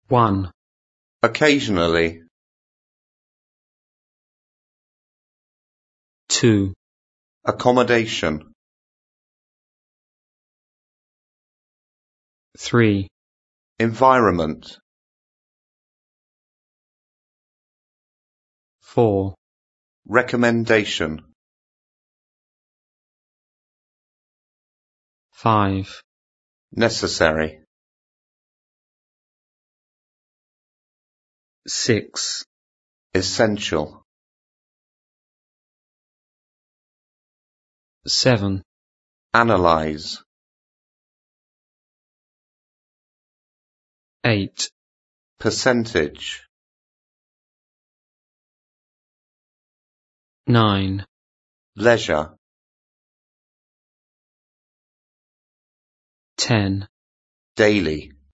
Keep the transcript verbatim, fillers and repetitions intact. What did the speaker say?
One. Occasionally. Two. Accommodation. Three. Environment. Four. Recommendation. Five. Necessary. Six. Essential. Seven. Analyze. Eight. Percentage. Nine. Leisure. Ten. Daily.